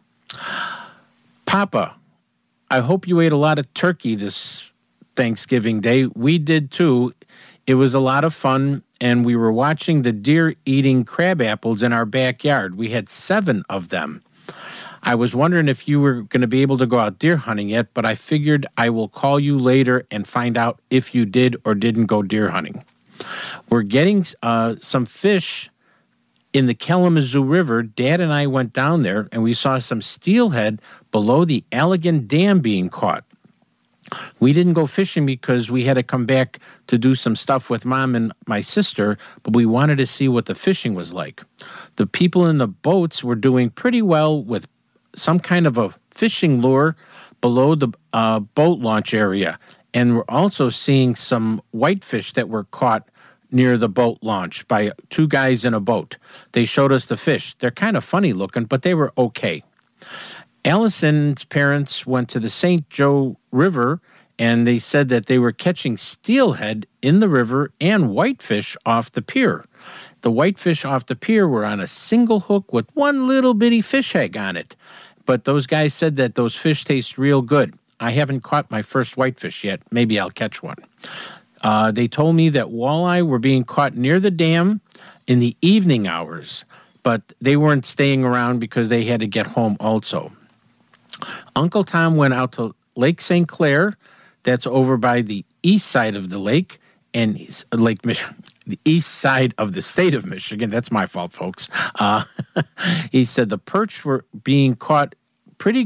Papa, I hope you ate a lot of turkey this Thanksgiving Day. We did too. It was a lot of fun, and we were watching the deer eating crab apples in our backyard. We had seven of them. I was wondering if you were going to be able to go out deer hunting yet, but I figured I will call you later and find out if you did or didn't go deer hunting. We're getting uh, some fish in the Kalamazoo River. Dad and I went down there, and we saw some steelhead below the Allegan Dam being caught. We didn't go fishing because we had to come back to do some stuff with Mom and my sister, but we wanted to see what the fishing was like. The people in the boats were doing pretty well with some kind of a fishing lure below the uh, boat launch area, and we're also seeing some whitefish that were caught near the boat launch by two guys in a boat. They showed us the fish. They're kind of funny looking, but they were okay. Allison's parents went to the Saint Joe River, and they said that they were catching steelhead in the river and whitefish off the pier. The whitefish off the pier were on a single hook with one little bitty fish egg on it. But those guys said that those fish taste real good. I haven't caught my first whitefish yet. Maybe I'll catch one. Uh, they told me that walleye were being caught near the dam in the evening hours, but they weren't staying around because they had to get home also. Uncle Tom went out to Lake Saint Clair. That's over by the east side of the lake, and he's Lake Michigan, the east side of the state of Michigan. That's my fault, folks. Uh, he said the perch were being caught pretty good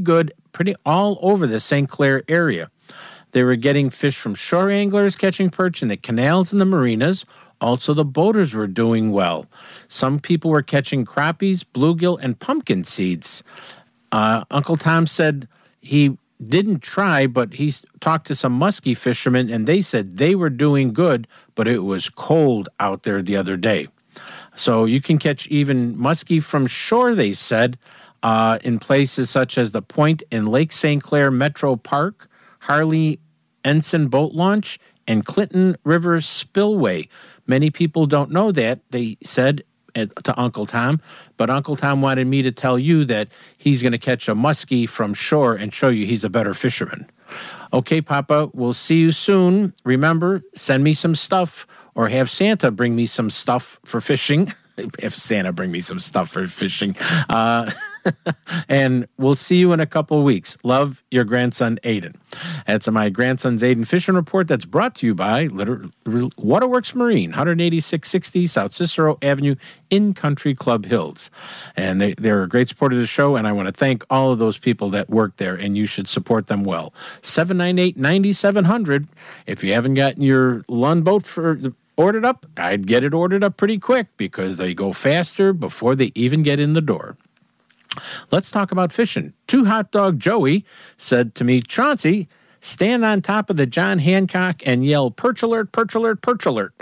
pretty all over the Saint Clair area. They were getting fish from shore anglers catching perch in the canals and the marinas. Also, the boaters were doing well. Some people were catching crappies, bluegill, and pumpkin seeds. Uh, Uncle Tom said he didn't try, but he talked to some muskie fishermen, and they said they were doing good, but it was cold out there the other day. So you can catch even muskie from shore, they said, uh, in places such as the Point in Lake Saint Clair Metro Park, Harley Ensign Boat Launch, and Clinton River Spillway. Many people don't know that, they said to Uncle Tom, but Uncle Tom wanted me to tell you that he's going to catch a muskie from shore and show you he's a better fisherman. Okay, Papa, we'll see you soon. Remember, send me some stuff or have Santa bring me some stuff for fishing. Have Santa bring me some stuff for fishing. Uh, and we'll see you in a couple of weeks. Love, your grandson, Aiden. That's my grandson's Aiden Fishing Report. That's brought to you by Liter- Waterworks Marine, one eighty-six sixty South Cicero Avenue in Country Club Hills. And they, they're a great support of the show, and I want to thank all of those people that work there, and you should support them well. seven nine eight, nine seven zero zero. If you haven't gotten your Lund boat for the ordered up, I'd get it ordered up pretty quick because they go faster before they even get in the door. Let's talk about fishing. Two Hot Dog Joey said to me, Chauncey, stand on top of the John Hancock and yell, perch alert, perch alert, perch alert.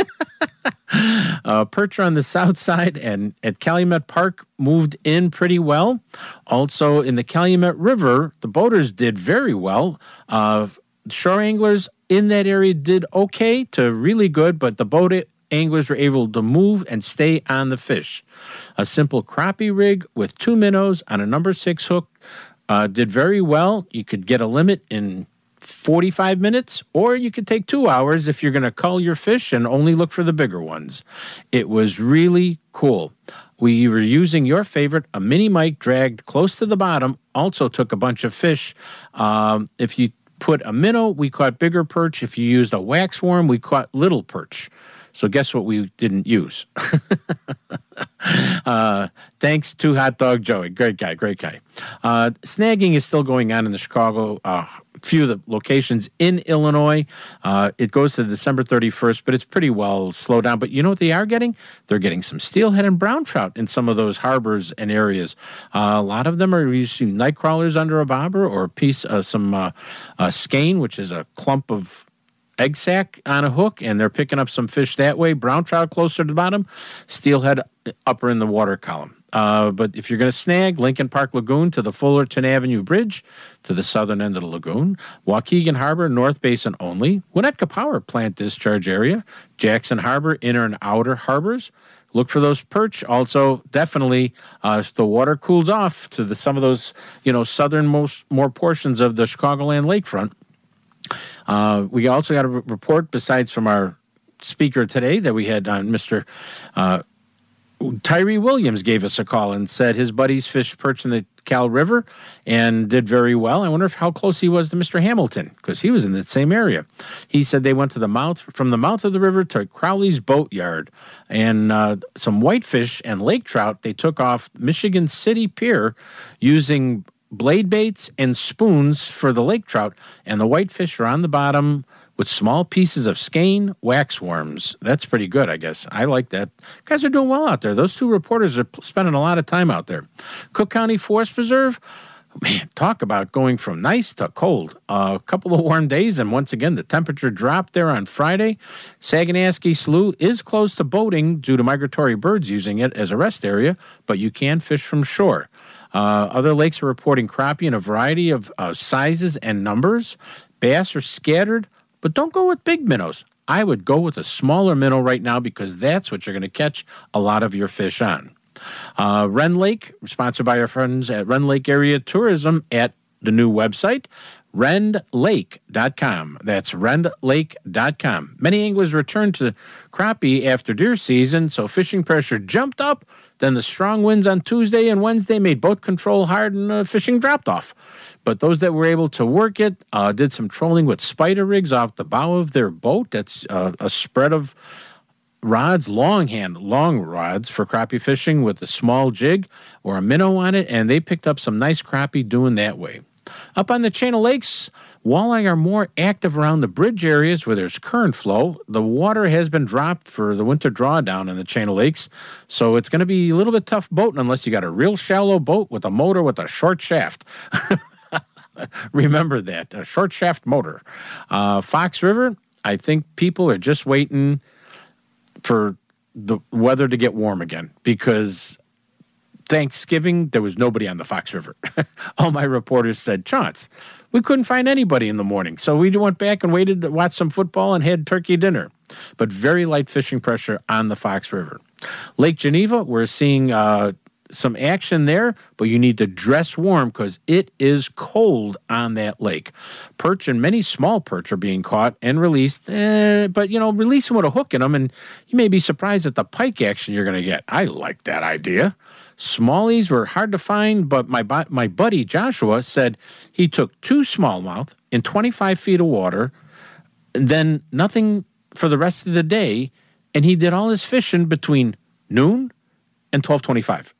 uh, perch on the south side and at Calumet Park moved in pretty well. Also in the Calumet River, the boaters did very well. Uh, shore anglers in that area did okay to really good, but the boat anglers were able to move and stay on the fish. A simple crappie rig with two minnows on a number six hook uh, did very well. You could get a limit in forty-five minutes, or you could take two hours if you're going to cull your fish and only look for the bigger ones. It was really cool. We were using your favorite, a mini Mike dragged close to the bottom, also took a bunch of fish. Um, if you put a minnow, we caught bigger perch. If you used a wax worm, we caught little perch. So guess what we didn't use? uh, thanks to Hot Dog Joey. Great guy, great guy. Uh, snagging is still going on in the Chicago, uh, few of the locations in Illinois. Uh, it goes to December thirty-first, but it's pretty well slowed down. But you know what they are getting? They're getting some steelhead and brown trout in some of those harbors and areas. Uh, a lot of them are using night crawlers under a bobber or a piece of some uh, uh, skein, which is a clump of egg sack on a hook, and they're picking up some fish that way. Brown trout closer to the bottom, steelhead upper in the water column. Uh, but if you're going to snag, Lincoln Park Lagoon to the Fullerton Avenue Bridge to the southern end of the lagoon, Waukegan Harbor, North Basin only, Winnetka Power Plant discharge area, Jackson Harbor, inner and outer harbors. Look for those perch. Also, definitely, uh, if the water cools off to the some of those, you know, southernmost more portions of the Chicagoland lakefront. Uh, we also got a report, besides from our speaker today, that we had on Mister Uh, Tyree Williams gave us a call and said his buddies fished perch in the Cal River and did very well. I wonder if how close he was to Mister Hamilton, because he was in the same area. He said they went to the mouth from the mouth of the river to Crowley's Boat Yard, and uh, some whitefish and lake trout they took off Michigan City Pier using blade baits and spoons for the lake trout, and the whitefish are on the bottom with small pieces of skein wax worms. That's pretty good, I guess. I like that. Guys are doing well out there. Those two reporters are spending a lot of time out there. Cook County Forest Preserve, man, talk about going from nice to cold. Uh, a couple of warm days, and once again, the temperature dropped there on Friday. Saganasky Slough is closed to boating due to migratory birds using it as a rest area, but you can fish from shore. Uh, other lakes are reporting crappie in a variety of uh, sizes and numbers. Bass are scattered, but don't go with big minnows. I would go with a smaller minnow right now because that's what you're going to catch a lot of your fish on. Uh, Wren Lake, sponsored by our friends at Wren Lake Area Tourism at the new website, rend lake dot com. That's rend lake dot com. Many anglers returned to crappie after deer season, so fishing pressure jumped up. Then the strong winds on Tuesday and Wednesday made boat control hard and uh, fishing dropped off. But those that were able to work it uh, did some trolling with spider rigs off the bow of their boat. That's uh, a spread of rods, long hand, long rods for crappie fishing with a small jig or a minnow on it, and they picked up some nice crappie doing that way. Up on the chain of lakes, walleye are more active around the bridge areas where there's current flow. The water has been dropped for the winter drawdown in the chain of lakes, so it's going to be a little bit tough boating unless you got a real shallow boat with a motor with a short shaft. Remember that, a short shaft motor. Uh, Fox River, I think people are just waiting for the weather to get warm again, because Thanksgiving, there was nobody on the Fox River. All my reporters said, Chance, we couldn't find anybody in the morning. So we went back and waited to watch some football and had turkey dinner. But very light fishing pressure on the Fox River. Lake Geneva, we're seeing uh, some action there, but you need to dress warm because it is cold on that lake. Perch and many small perch are being caught and released, eh, but, you know, release them with a hook in them, and you may be surprised at the pike action you're going to get. I like that idea. Smallies were hard to find, but my my buddy Joshua said he took two smallmouth in twenty-five feet of water, then nothing for the rest of the day, and he did all his fishing between noon and twelve twenty-five.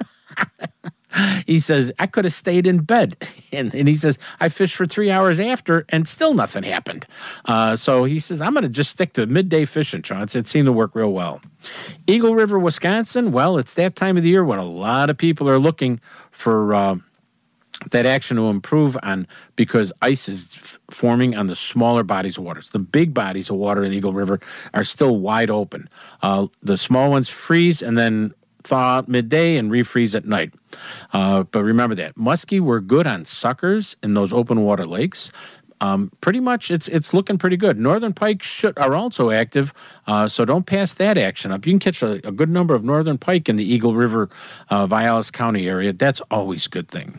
He says, I could have stayed in bed. And, and he says, I fished for three hours after, and still nothing happened. Uh, so he says, I'm going to just stick to midday fishing, Chance. It seemed to work real well. Eagle River, Wisconsin, well, it's that time of the year when a lot of people are looking for uh, that action to improve on, because ice is f- forming on the smaller bodies of waters. The big bodies of water in Eagle River are still wide open. Uh, the small ones freeze and then thaw out midday and refreeze at night. Uh, but remember that. Muskie were good on suckers in those open water lakes. Um, pretty much it's it's looking pretty good. Northern pike should, are also active, uh, so don't pass that action up. You can catch a, a good number of northern pike in the Eagle River, uh, Vialis County area. That's always a good thing.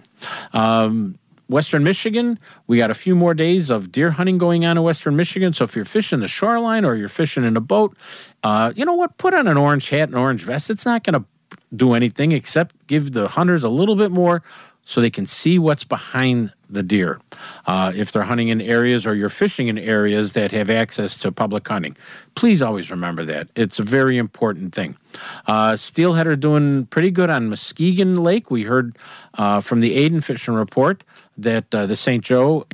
Um, Western Michigan, we got a few more days of deer hunting going on in Western Michigan. So if you're fishing the shoreline or you're fishing in a boat, uh, you know what? Put on an orange hat and orange vest. It's not going to do anything except give the hunters a little bit more so they can see what's behind the deer. Uh, if they're hunting in areas or you're fishing in areas that have access to public hunting, please always remember that. It's a very important thing. Uh, Steelhead are doing pretty good on Muskegon Lake. We heard uh, from the Aiden Fishing Report that uh, the Saint Joe,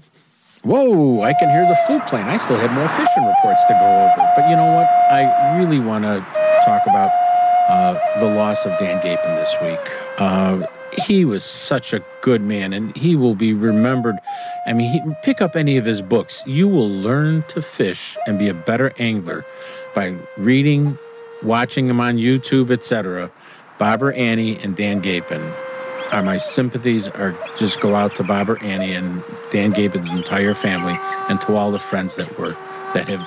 whoa, I can hear the flute playing. I still had more fishing reports to go over. But you know what? I really want to talk about uh, the loss of Dan Gapin this week. Uh, he was such a good man, and he will be remembered. I mean, he, pick up any of his books. You will learn to fish and be a better angler by reading, watching him on YouTube, et cetera. Bobber Annie and Dan Gapin. Are my sympathies are just go out to Bobber Annie and Dan Gapin's entire family, and to all the friends that were that have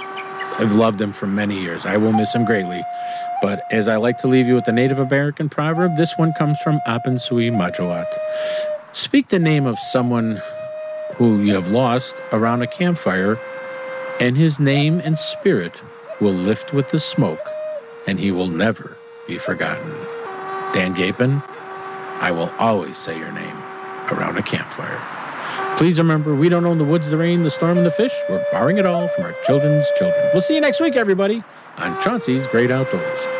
have loved him for many years. I will miss him greatly. But as I like to leave you with the Native American proverb, this one comes from Apensui Majowat. Speak the name of someone who you have lost around a campfire, and his name and spirit will lift with the smoke, and he will never be forgotten. Dan Gapin, I will always say your name around a campfire. Please remember, we don't own the woods, the rain, the storm, and the fish. We're borrowing it all from our children's children. We'll see you next week, everybody, on Chauncey's Great Outdoors.